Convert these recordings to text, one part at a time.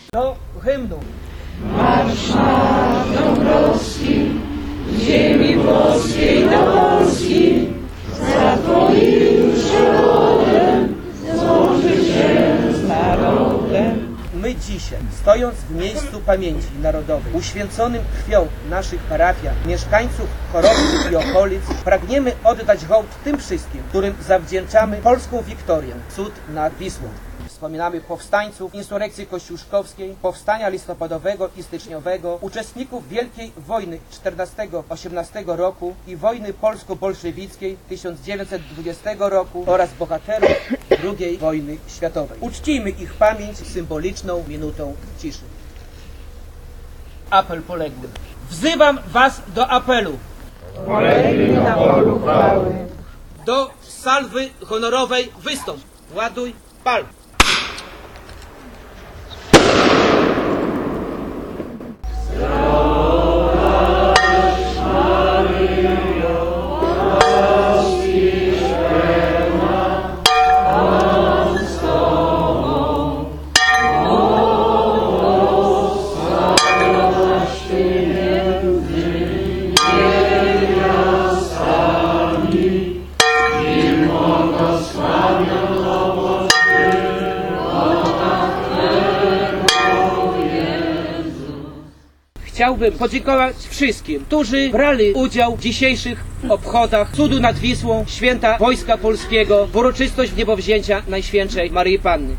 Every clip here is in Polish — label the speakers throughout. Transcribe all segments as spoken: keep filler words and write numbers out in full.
Speaker 1: Do hymnu.
Speaker 2: Marsz na Dąbrowski, ziemi włoskiej do Polski, za twoim przewodem złączy się z narodem.
Speaker 1: My dzisiaj, stojąc w miejscu pamięci narodowej, uświęconym krwią naszych parafian, mieszkańców Chorobrzyc i okolic, pragniemy oddać hołd tym wszystkim, którym zawdzięczamy polską wiktorię, cud nad Wisłą. Wspominamy powstańców insurekcji kościuszkowskiej, powstania listopadowego i styczniowego, uczestników Wielkiej Wojny czternastego osiemnastego roku i wojny polsko-bolszewickiej tysiąc dziewięćset dwudziestego roku oraz bohaterów drugiej wojny światowej. Uczcijmy ich pamięć symboliczną minutą ciszy. Apel poległych. Wzywam was do apelu.
Speaker 2: Polegli na polu chwały.
Speaker 1: Do salwy honorowej wystąp. Ładuj, pal. Chciałbym podziękować wszystkim, którzy brali udział w dzisiejszych obchodach cudu nad Wisłą, święta Wojska Polskiego, w uroczystość wniebowzięcia Najświętszej Maryi Panny.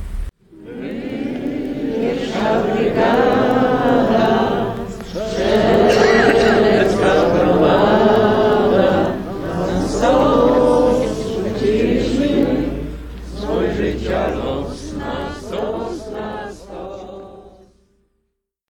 Speaker 2: Pierwsza brygada, strzelecka gromada, na sojusz życia los, na sos, na